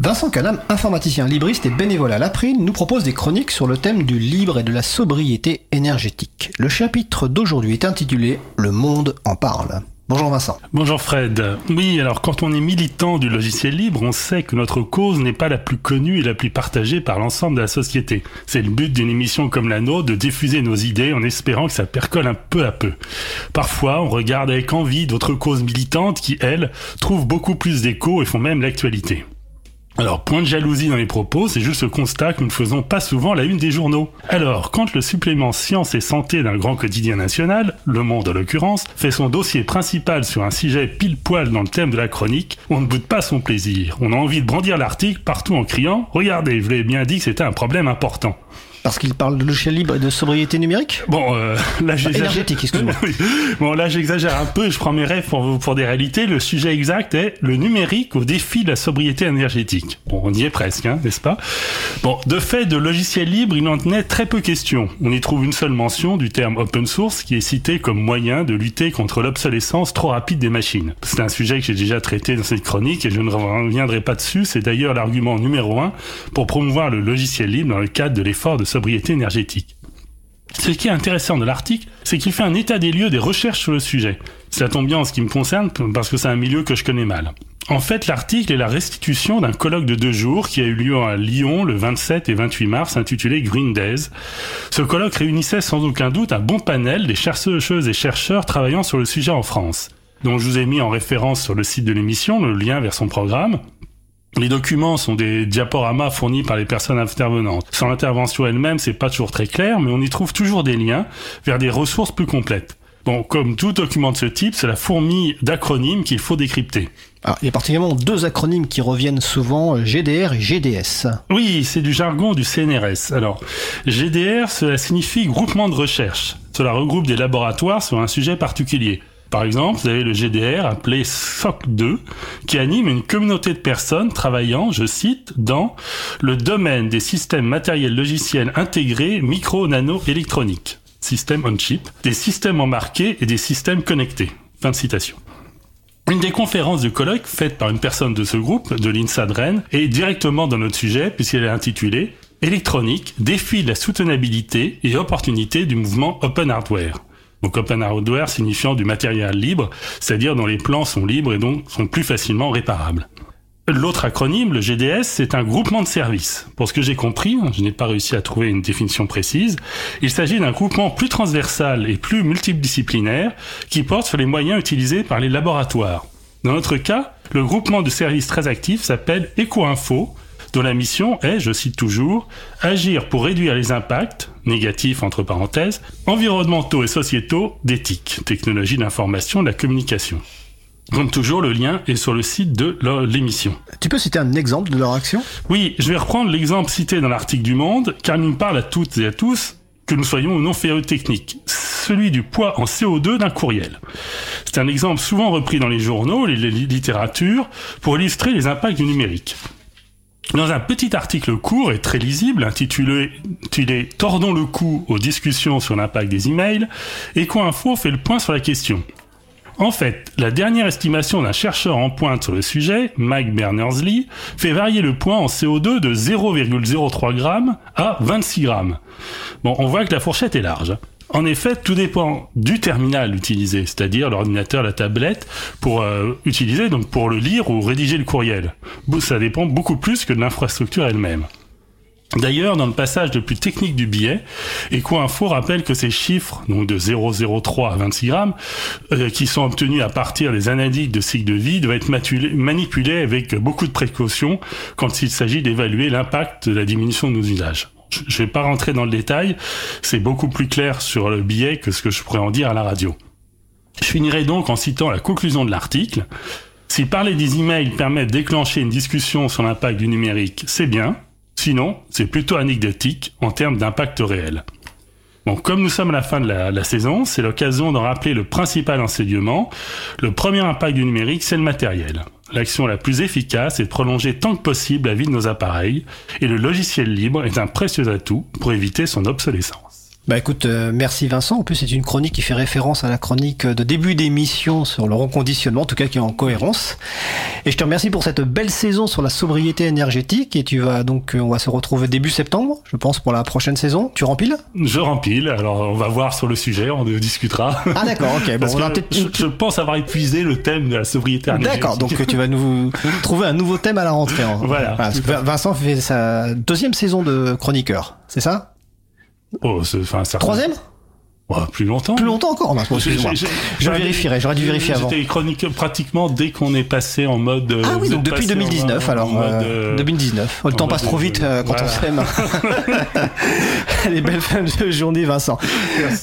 Vincent Canam, informaticien libriste et bénévole à l'April, nous propose des chroniques sur le thème du libre et de la sobriété énergétique. Le chapitre d'aujourd'hui est intitulé « Le monde en parle ». Bonjour Vincent. Bonjour Fred. Oui, alors quand on est militant du logiciel libre, on sait que notre cause n'est pas la plus connue et la plus partagée par l'ensemble de la société. C'est le but d'une émission comme la nôtre de diffuser nos idées en espérant que ça percole un peu à peu. Parfois, on regarde avec envie d'autres causes militantes qui, elles, trouvent beaucoup plus d'écho et font même l'actualité. Alors, point de jalousie dans les propos, c'est juste ce constat que nous ne faisons pas souvent la une des journaux. Alors, quand le supplément Science et Santé d'un grand quotidien national, Le Monde en l'occurrence, fait son dossier principal sur un sujet pile-poil dans le thème de la chronique, on ne boude pas son plaisir. On a envie de brandir l'article partout en criant « Regardez, je vous l'ai bien dit que c'était un problème important ». Parce qu'il parle de logiciel libre et de sobriété numérique ? Bon, là j'exagère. Énergétique, excuse-moi. Oui. Bon, là j'exagère un peu, je prends mes rêves pour des réalités. Le sujet exact est le numérique au défi de la sobriété énergétique. Bon, on y est presque, hein, n'est-ce pas ? Bon, de fait, de logiciel libre, il en tenait très peu question. On y trouve une seule mention du terme open source qui est cité comme moyen de lutter contre l'obsolescence trop rapide des machines. C'est un sujet que j'ai déjà traité dans cette chronique et je ne reviendrai pas dessus. C'est d'ailleurs l'argument numéro 1 pour promouvoir le logiciel libre dans le cadre de l'effort de sobriété énergétique. Ce qui est intéressant de l'article, c'est qu'il fait un état des lieux des recherches sur le sujet. Ça tombe bien en ce qui me concerne, parce que c'est un milieu que je connais mal. En fait, l'article est la restitution d'un colloque de 2 jours qui a eu lieu à Lyon le 27 et 28 mars, intitulé Green Days. Ce colloque réunissait sans aucun doute un bon panel des chercheuses et chercheurs travaillant sur le sujet en France. Donc je vous ai mis en référence sur le site de l'émission le lien vers son programme. Les documents sont des diaporamas fournis par les personnes intervenantes. Sans l'intervention elle-même, c'est pas toujours très clair, mais on y trouve toujours des liens vers des ressources plus complètes. Bon, comme tout document de ce type, c'est la fourmi d'acronymes qu'il faut décrypter. Alors, il y a particulièrement 2 acronymes qui reviennent souvent, GDR et GDS. Oui, c'est du jargon du CNRS. Alors, GDR, cela signifie groupement de recherche. Cela regroupe des laboratoires sur un sujet particulier. Par exemple, vous avez le GDR appelé SOC2 qui anime une communauté de personnes travaillant, je cite, dans le domaine des systèmes matériels logiciels intégrés micro-nano-électroniques, système on-chip, des systèmes embarqués et des systèmes connectés. Fin de citation. Une des conférences du colloque faite par une personne de ce groupe, de l'INSA de Rennes, est directement dans notre sujet puisqu'elle est intitulée « Électronique, défi de la soutenabilité et opportunité du mouvement Open Hardware ». Donc Open Hardware signifiant du matériel libre, c'est-à-dire dont les plans sont libres et donc sont plus facilement réparables. L'autre acronyme, le GDS, c'est un groupement de services. Pour ce que j'ai compris, je n'ai pas réussi à trouver une définition précise, il s'agit d'un groupement plus transversal et plus multidisciplinaire qui porte sur les moyens utilisés par les laboratoires. Dans notre cas, le groupement de services très actif s'appelle EcoInfo, dont la mission est, je cite toujours, « agir pour réduire les impacts, négatifs entre parenthèses, environnementaux et sociétaux d'éthique, technologie d'information et de la communication ». Comme toujours, le lien est sur le site de l'émission. Tu peux citer un exemple de leur action ? Oui, je vais reprendre l'exemple cité dans l'article du Monde, car il nous parle à toutes et à tous, que nous soyons ou non férus techniques, celui du poids en CO2 d'un courriel. C'est un exemple souvent repris dans les journaux, les littératures, pour illustrer les impacts du numérique. Dans un petit article court et très lisible, intitulé « Tordons le cou aux discussions sur l'impact des emails », EcoInfo fait le point sur la question. En fait, la dernière estimation d'un chercheur en pointe sur le sujet, Mike Berners-Lee, fait varier le poids en CO2 de 0,03 g à 26 g. Bon, on voit que la fourchette est large. En effet, tout dépend du terminal utilisé, c'est-à-dire l'ordinateur, la tablette, pour utiliser, donc pour le lire ou rédiger le courriel. Ça dépend beaucoup plus que de l'infrastructure elle-même. D'ailleurs, dans le passage le plus technique du billet, EcoInfo rappelle que ces chiffres, donc de 0,03 à 26 grammes, qui sont obtenus à partir des analyses de cycle de vie, doivent être manipulés avec beaucoup de précautions quand il s'agit d'évaluer l'impact de la diminution de nos usages. Je vais pas rentrer dans le détail, c'est beaucoup plus clair sur le billet que ce que je pourrais en dire à la radio. Je finirai donc en citant la conclusion de l'article. Si parler des emails permet de déclencher une discussion sur l'impact du numérique, c'est bien. Sinon, c'est plutôt anecdotique en termes d'impact réel. Bon, comme nous sommes à la fin de la saison, c'est l'occasion d'en rappeler le principal enseignement. Le premier impact du numérique, c'est le matériel. L'action la plus efficace est de prolonger tant que possible la vie de nos appareils, et le logiciel libre est un précieux atout pour éviter son obsolescence. Bah écoute, merci Vincent. En plus, c'est une chronique qui fait référence à la chronique de début d'émission sur le reconditionnement, en tout cas qui est en cohérence. Et je te remercie pour cette belle saison sur la sobriété énergétique. Et on va se retrouver début septembre, je pense, pour la prochaine saison. Tu rempiles ? Je rempile. Alors, on va voir sur le sujet, on discutera. Ah d'accord, ok. Bon, je pense avoir épuisé le thème de la sobriété énergétique. D'accord, donc tu vas nous trouver un nouveau thème à la rentrée. Voilà. Parce que Vincent fait sa deuxième saison de chroniqueur, c'est ça ? Troisième ? Ouais, plus longtemps. Plus longtemps encore, excuse-moi. Je vérifierai, j'aurais dû vérifier avant. J'étais chroniqueur pratiquement dès qu'on est passé en mode... Ah oui, donc depuis 2019, 2019. Le temps passe trop vite quand on s'aime. Allez, belle fin de journée, Vincent. Merci.